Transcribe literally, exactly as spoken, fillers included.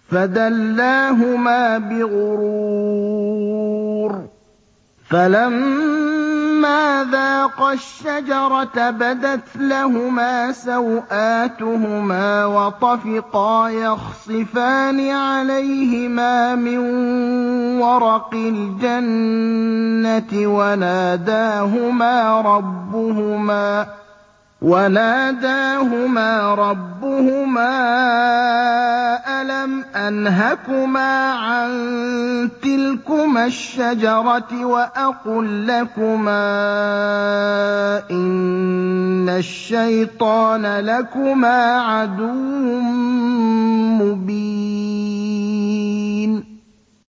فَدَلَّاهُمَا بِغُرُورٍ ۚ فَلَمَّا ذَاقَا الشَّجَرَةَ بَدَتْ لَهُمَا سَوْآتُهُمَا وَطَفِقَا يَخْصِفَانِ عَلَيْهِمَا مِن وَرَقِ الْجَنَّةِ وَنَادَاهُمَا رَبُّهُمَا وَنَادَاهُمَا رَبُّهُمَا أَلَمْ أَنْهَكُمَا عَن تِلْكُمَا الشَّجَرَةِ وَأَقُل لَّكُمَا إِنَّ الشَّيْطَانَ لَكُمَا عَدُوٌّ مُّبِينٌ